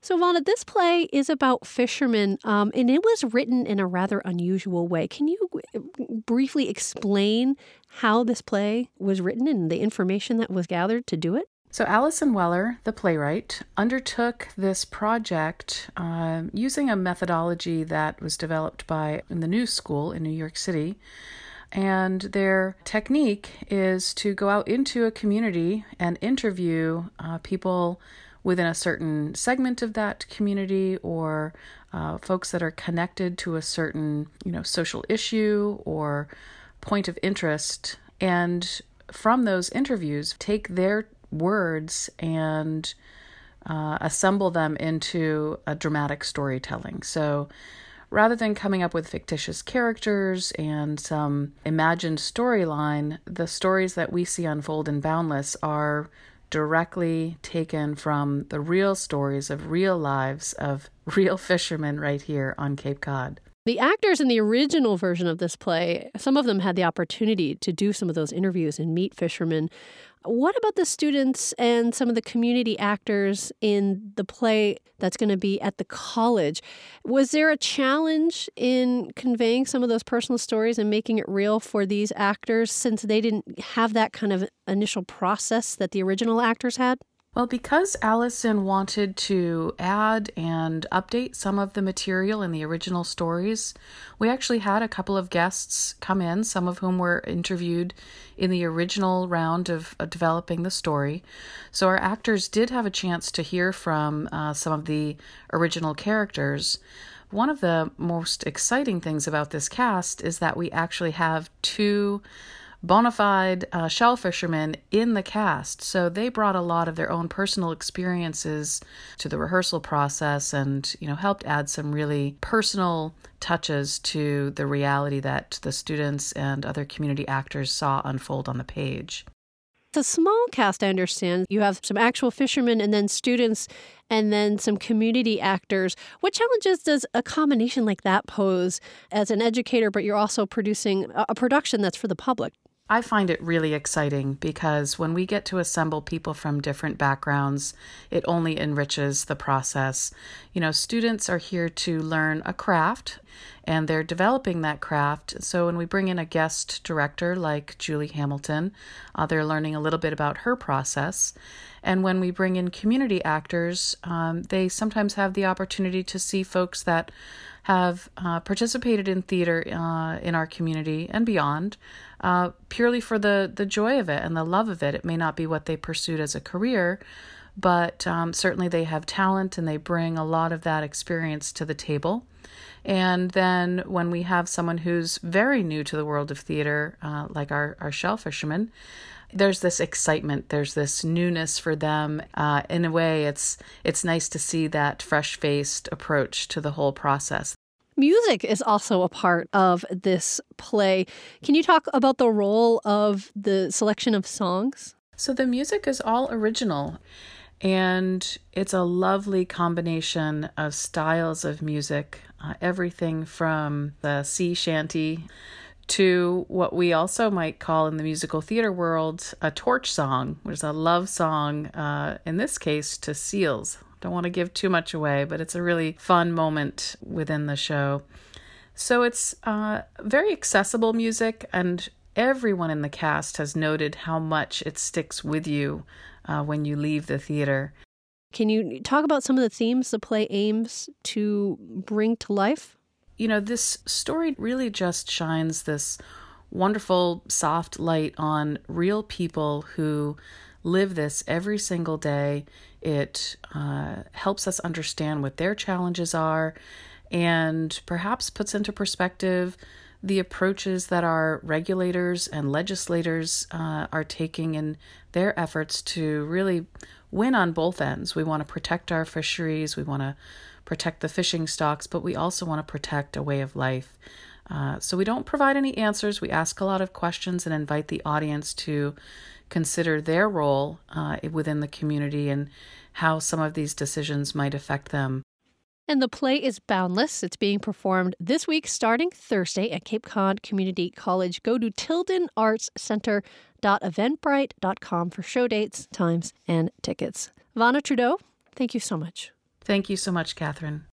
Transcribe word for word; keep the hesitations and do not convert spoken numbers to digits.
So, Vonna, this play is about fishermen, um, and it was written in a rather unusual way. Can you briefly explain how this play was written and the information that was gathered to do it? So Allison Weller, the playwright, undertook this project uh, using a methodology that was developed by in the New School in New York City. And their technique is to go out into a community and interview uh, people within a certain segment of that community, or uh, folks that are connected to a certain, you know, social issue or point of interest. And from those interviews, take their words and uh, assemble them into a dramatic storytelling. So rather than coming up with fictitious characters and some imagined storyline, the stories that we see unfold in Boundless are directly taken from the real stories of real lives of real fishermen right here on Cape Cod. The actors in the original version of this play, some of them had the opportunity to do some of those interviews and meet fishermen. What about the students and some of the community actors in the play that's going to be at the college? Was there a challenge in conveying some of those personal stories and making it real for these actors, since they didn't have that kind of initial process that the original actors had? Well, because Allison wanted to add and update some of the material in the original stories, we actually had a couple of guests come in, some of whom were interviewed in the original round of uh, developing the story. So our actors did have a chance to hear from uh, some of the original characters. One of the most exciting things about this cast is that we actually have two bona fide uh, shell fishermen in the cast. So they brought a lot of their own personal experiences to the rehearsal process and, you know, helped add some really personal touches to the reality that the students and other community actors saw unfold on the page. It's a small cast, I understand. You have some actual fishermen and then students and then some community actors. What challenges does a combination like that pose as an educator, but you're also producing a production that's for the public? I find it really exciting because when we get to assemble people from different backgrounds, it only enriches the process. You know, students are here to learn a craft and they're developing that craft. So when we bring in a guest director like Julie Hamilton, uh, they're learning a little bit about her process. And when we bring in community actors, um, they sometimes have the opportunity to see folks that have uh, participated in theater uh, in our community and beyond, uh, purely for the, the joy of it and the love of it. It may not be what they pursued as a career, but um, certainly they have talent and they bring a lot of that experience to the table. And then when we have someone who's very new to the world of theater, uh, like our, our shell fishermen, there's this excitement, there's this newness for them. Uh, in a way, it's it's nice to see that fresh-faced approach to the whole process. Music is also a part of this play. Can you talk about the role of the selection of songs? So the music is all original, and it's a lovely combination of styles of music, uh, everything from the sea shanty to what we also might call in the musical theater world a torch song, which is a love song, uh, in this case, to seals. Don't want to give too much away, but it's a really fun moment within the show. So it's uh, very accessible music, and everyone in the cast has noted how much it sticks with you uh, when you leave the theater. Can you talk about some of the themes the play aims to bring to life? You know, this story really just shines this wonderful, soft light on real people who live this every single day. It uh, helps us understand what their challenges are and perhaps puts into perspective the approaches that our regulators and legislators uh, are taking in their efforts to really win on both ends. We want to protect our fisheries, we want to protect the fishing stocks, but we also want to protect a way of life. Uh, so we don't provide any answers. We ask a lot of questions and invite the audience to consider their role uh, within the community and how some of these decisions might affect them. And the play is Boundless. It's being performed this week starting Thursday at Cape Cod Community College. Go to tilden arts center dot eventbrite dot com for show dates, times, and tickets. Vonna Trudeau, thank you so much. Thank you so much, Catherine.